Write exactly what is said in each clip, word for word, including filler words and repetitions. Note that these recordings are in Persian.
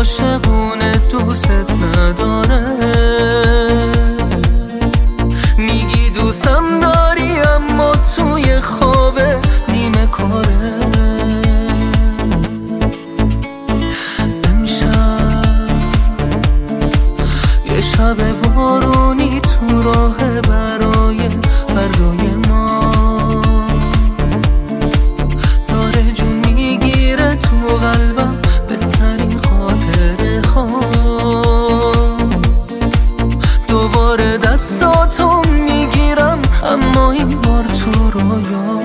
عاشقونه دوست نداره. میگی دوستم داری اما توی خوابه نیمه کاره. امشب یه شب بارونی تو راه برای فردای ما داره جون میگیره تو قلبم بهترین خاطره ها. دوباره دستاتو میگیرم اما این بار تو رویا.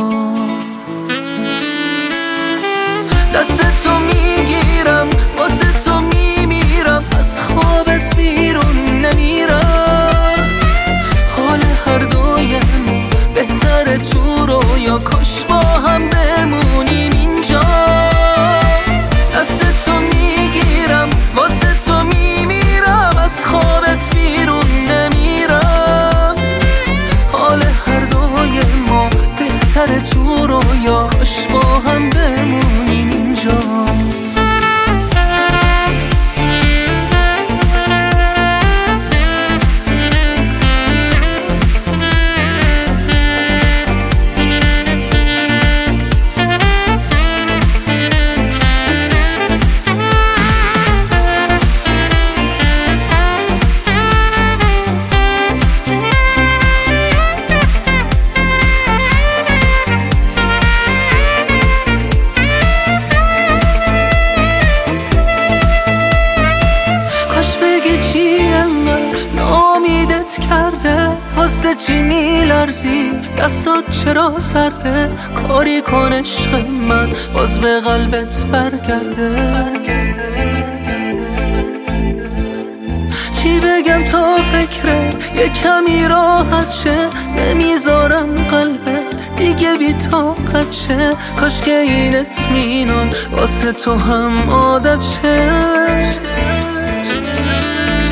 دستتو میگیرم واسه تو میمیرم، از خوابت بیرون نمیرم. حال هر دویمون بهتره تو رویا، کاش با هم بمونیم اینجا. دستتو میگیرم واسه تو میمیرم، از خوابت بیرون نمیرم. حال هر دوی ما بهتره تو رویا، کاش با هم بمونیم اینجا. کرده واسه چی میلرزی، دستات چرا سرده، کاری کن عشق من باز به قلبت برگرده. چی بگم تا فکره یه کمی راحت شه، نمیذارم قلبت دیگه بی طاقت شه. کاش که این اطمینان واسه تو هم عادت شه.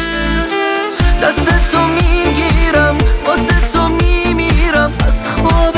دستتو میگیرم واسه تو میمیرم، از خواب